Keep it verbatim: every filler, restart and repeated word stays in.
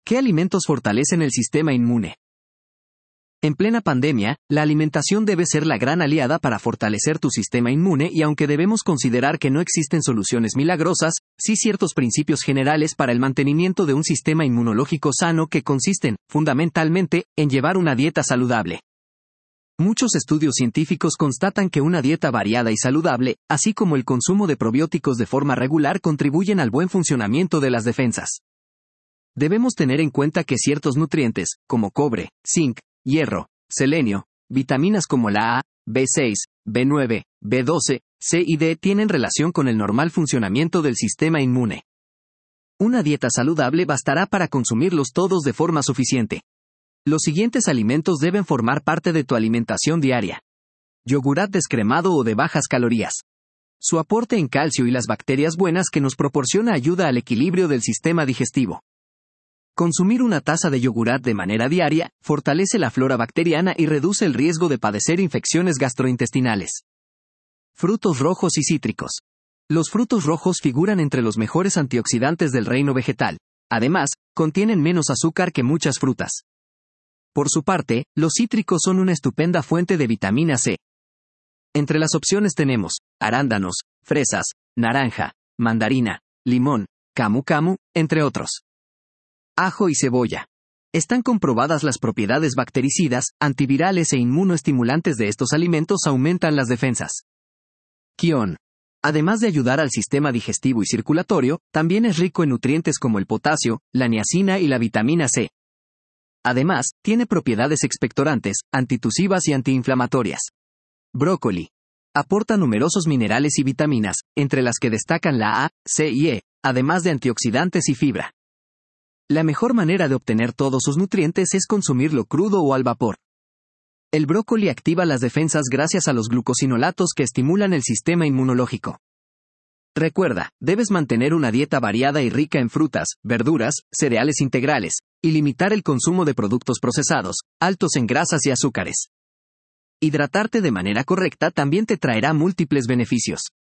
¿Qué alimentos fortalecen el sistema inmune? En plena pandemia, la alimentación debe ser la gran aliada para fortalecer tu sistema inmune y aunque debemos considerar que no existen soluciones milagrosas, sí ciertos principios generales para el mantenimiento de un sistema inmunológico sano que consisten, fundamentalmente, en llevar una dieta saludable. Muchos estudios científicos constatan que una dieta variada y saludable, así como el consumo de probióticos de forma regular contribuyen al buen funcionamiento de las defensas. Debemos tener en cuenta que ciertos nutrientes, como cobre, zinc, hierro, selenio, vitaminas como la A, B seis, B nueve, B doce, C y D tienen relación con el normal funcionamiento del sistema inmune. Una dieta saludable bastará para consumirlos todos de forma suficiente. Los siguientes alimentos deben formar parte de tu alimentación diaria. Yogurat descremado o de bajas calorías. Su aporte en calcio y las bacterias buenas que nos proporciona ayuda al equilibrio del sistema digestivo. Consumir una taza de yogurat de manera diaria fortalece la flora bacteriana y reduce el riesgo de padecer infecciones gastrointestinales. Frutos rojos y cítricos. Los frutos rojos figuran entre los mejores antioxidantes del reino vegetal. Además, contienen menos azúcar que muchas frutas. Por su parte, los cítricos son una estupenda fuente de vitamina C. Entre las opciones tenemos arándanos, fresas, naranja, mandarina, limón, camu camu, entre otros. Ajo y cebolla. Están comprobadas las propiedades bactericidas, antivirales e inmunoestimulantes de estos alimentos aumentan las defensas. Quión. Además de ayudar al sistema digestivo y circulatorio, también es rico en nutrientes como el potasio, la niacina y la vitamina C. Además, tiene propiedades expectorantes, antitusivas y antiinflamatorias. Brócoli. Aporta numerosos minerales y vitaminas, entre las que destacan la A, C y E, además de antioxidantes y fibra. La mejor manera de obtener todos sus nutrientes es consumirlo crudo o al vapor. El brócoli activa las defensas gracias a los glucosinolatos que estimulan el sistema inmunológico. Recuerda, debes mantener una dieta variada y rica en frutas, verduras, cereales integrales, y limitar el consumo de productos procesados, altos en grasas y azúcares. Hidratarte de manera correcta también te traerá múltiples beneficios.